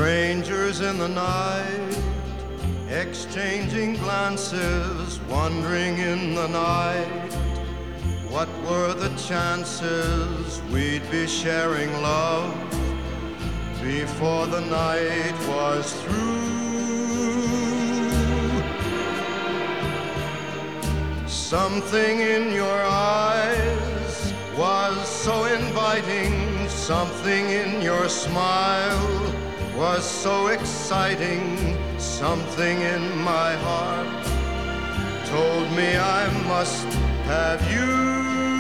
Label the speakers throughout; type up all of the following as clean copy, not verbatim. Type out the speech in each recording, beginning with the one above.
Speaker 1: Strangers in the night, exchanging glances, wandering in the night. What were the chances we'd be sharing love before the night was through? Something in your eyes was so inviting, something in your smile was so exciting, something in my heart told me I must have you.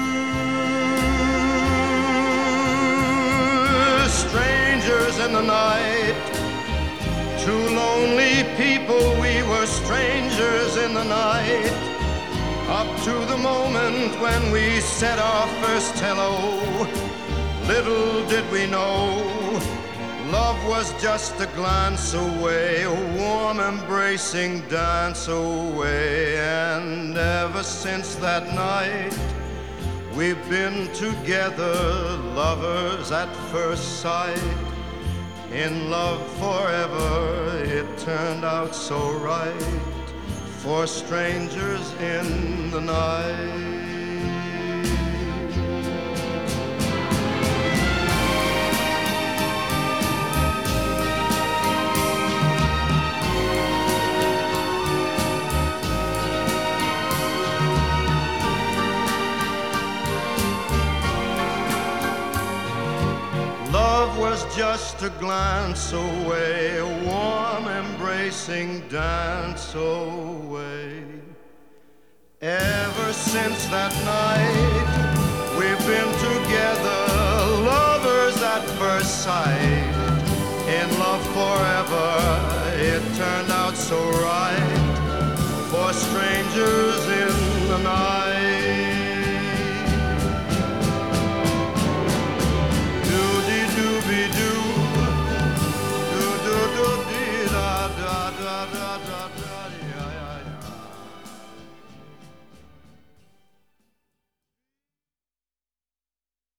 Speaker 1: Strangers in the night, two lonely people, we were strangers in the night, up to the moment when we said our first hello. Little did we know, love was just a glance away, a warm embracing dance away. And ever since that night, we've been together, lovers at first sight, in love forever. It turned out so right for strangers in the night. Love was just a glance away, a warm embracing dance away. Ever since that night, we've been together, lovers at first sight, in love forever. It turned out so right for strangers